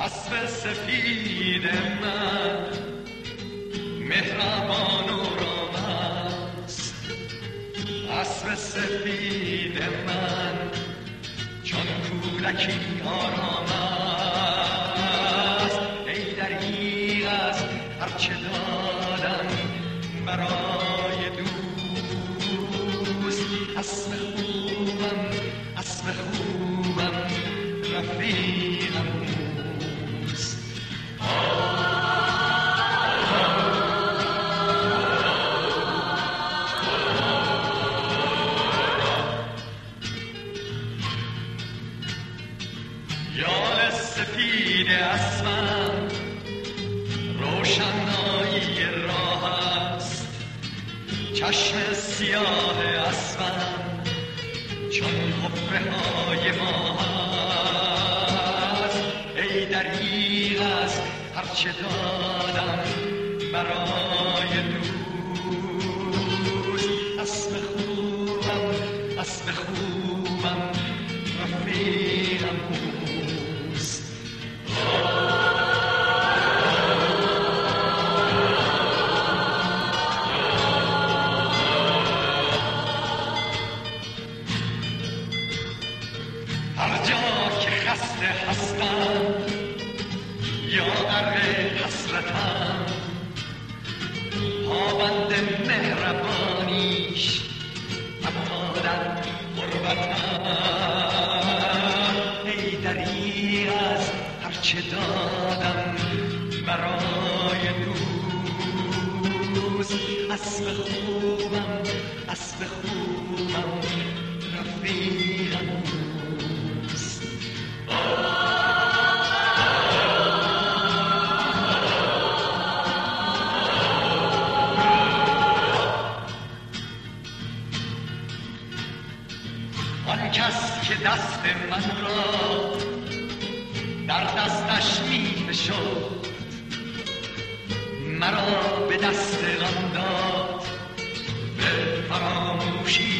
اسب سفید من مهربان و رام است، اسب سفید من چون کودکی آرام است. ای دریغ از هرچه دادم برای دوست، اسب خوبم اسب خوبم رفیقم اوست. یال سفید اسبم روشنایی راه است، چشم سیاه اسبم چون حفره های ما است. ای دریغ از هرچه دادم برای دوست، اسب خوبم اسب خوبم رفیقم اوست. هر جا که خسته هستم یا غرق حسرتم، پابند مهربانیش حتی در غربتم. ای دریغ از هرچه دادم برای دوست، اسب خوبم اسب خوبم رفیقم اوست. آن کس که دست من را در دستش می فشرد، مرا به دست غم داد به فراموشی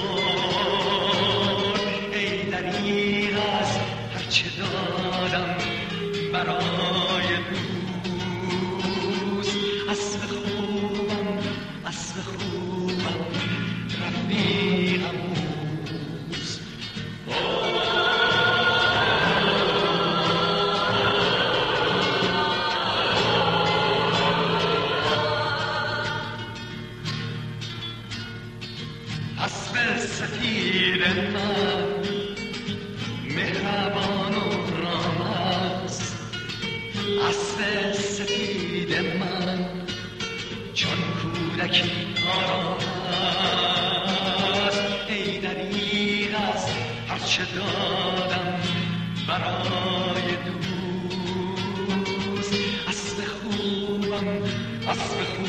سپرد. ای دریغ از هرچه دادم برای دوست، اسب خوبم اسب خوبم رفیقم اوست. اسب سفید من مهربان و رام است، اسب سفید من چون کودکی آرام است. ای دریغ از هرچه دادم برای دوست، اسب خوبم اسب خوبم